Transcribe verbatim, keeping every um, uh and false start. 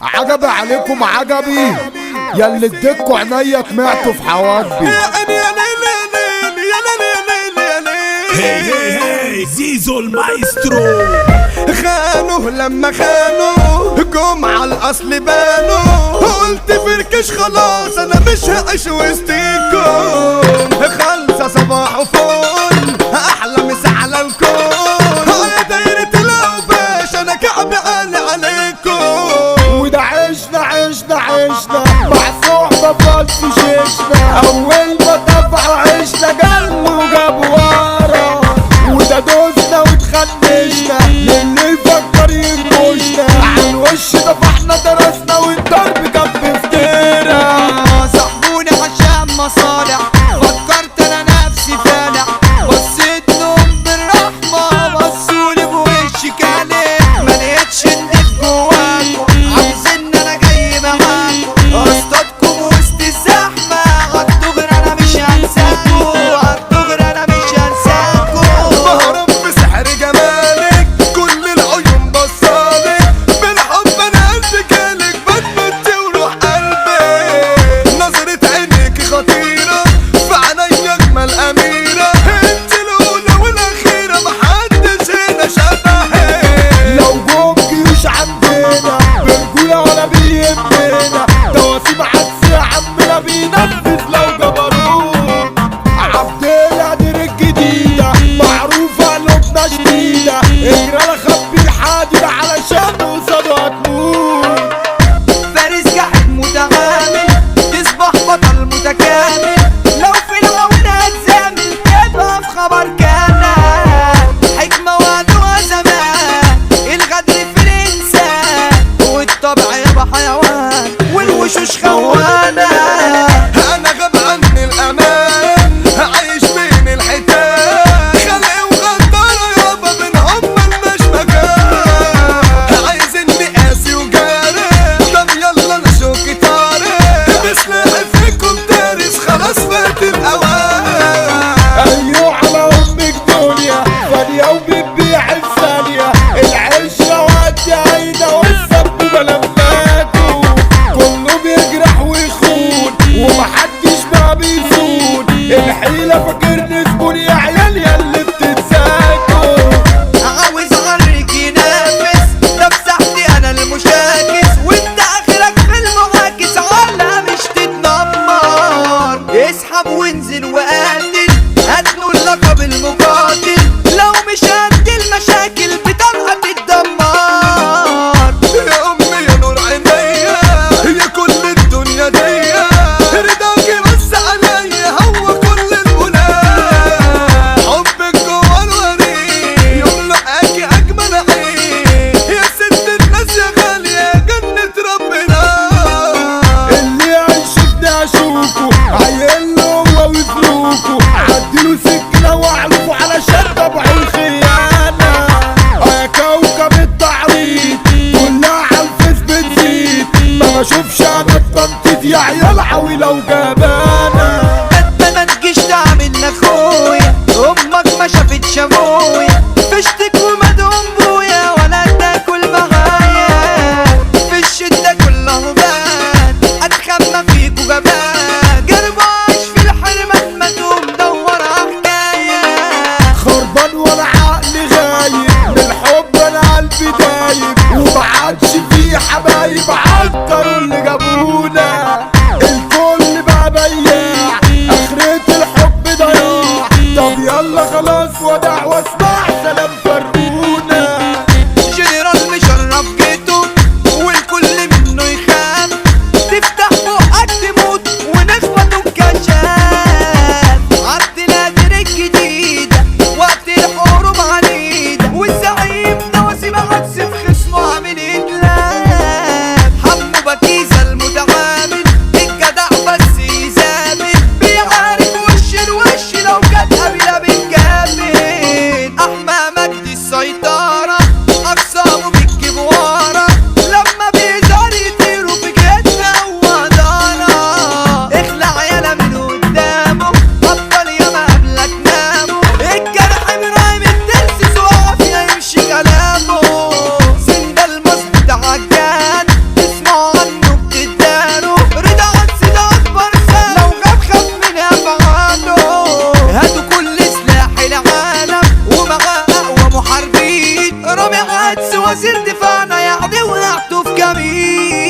عجبي عليكم عجبي ياللي اديتكوا عينيا طمعتوا في حواجبي. يا عيني يا ليل يا ليل يا ليل يا ليل يا ليل. هي هي هي زيزو المايسترو. خانوا لما خانوا جم على الاصل بانوا، قلت فركش خلاص انا مش هعيش وسطيكم. خالصة صباح وفل احلى مسا على الكون، يا دايرة الاوباش انا كعب عالي عليكم. وده عشنا عشنا عشنا مع صحبة فلس شيشنا، اول ما دفعوا عشنا جنوا وجابوا ورا، وده دوسنا واتخنشنا للي يفكر ينكشنا، عالوش دفعنا درسنا والضرب كان بفترة. صاحبوني عشان مصالح، فكرت انا نفسي فالح، بصيت لهم بالرحمة بصولي بوشي كالح، ملقتش النف جواكوا عاوزين انا جاي معاكوا، اصطادكم وسط الزحمة عالدغري انا مش هنساكوا، عالدغري انا مش هنساكوا. بهرب بسحر جمالك كل العيون بصالك، بالحب انا قلبي جالك بتمتي وروح قلبي، نظرة عينيكي خطيرة في عينيا اجمل اميرة، انت الاولى والاخيرة محدش هنا شبهك. لو جم جيوش عندنا برجولة ولا بيهمنا، دواسيب عكس يا عمنا بينفذ لو جبروه. عبد القادر الجديدة معروفة لبنى شديدة، اجرى خبي الحديد علشان قصاده هتموت. فارس جاحد متعامل تصبح بطل متكامل، لو في العون هتزامل تبقى في خبر كامل، حكمة وعدوها زمان الغدر في الإنسان، والطبع يابا حيوان والوشوش خوانة. انا غاب عني الامان عايش بين الحيتان، خلقي وغدارة يابا بينهم ملناش مكان، عايزيني قاسي وجارح طب يلا انا شوكي طارق، بسلاحي فيكم دارس خلاص فات الاوان. ايوه على امك دنيا فانية وبتبيع الثانية، العشرة وقت عيدة والسب ملفاته، كله بيجرح ويخون ومحدش بقى بيسود، الحيلة فاكرني زبون يا عيال ياللي بتتساكوا. عاوز اغرك ينافس ده في ساحتي انا المشاكس، وانت اخرك في المعاكس على مش تتنمر، اسحب وانزل وقاتل هاتلو اللقب المقاتل، لو مش قد المشاكل بتبقى تتدمر. يا امي يا نور عينيا هي كل الدنيا ديا، رضاكي بس عليا هو كل الولاء، حبك جوا الوريد يملأكي اجمل عين، يا ست الناس يا غالية جنة ربنا. اللي يعيشني اشوفه عيل هو وفلوكه، عديله سكنة واعلفه علشان طبع الخيانة. يا كوكب التعريض كلها عالفيس بتزيد، ما بشوفش انا التنطيط يا عيال عويلة وجبانة. انت ما تجيش تعمل لاخويا، امك ما شافتش ابويا، فشتك ومدهم بويا ولا تاكل معايا، في الشدة كله بان اتخمى فيكوا جبان، جرب عايش في الحرمان ما تقوم دور حكاية. خربان ولا عقلي غايب من الحب انا قلبي دايب، ومعادش في حبايب عالطروا اللي جابونا، الكل بقى وزير دفاعنا يعني وقعتوا في جميل.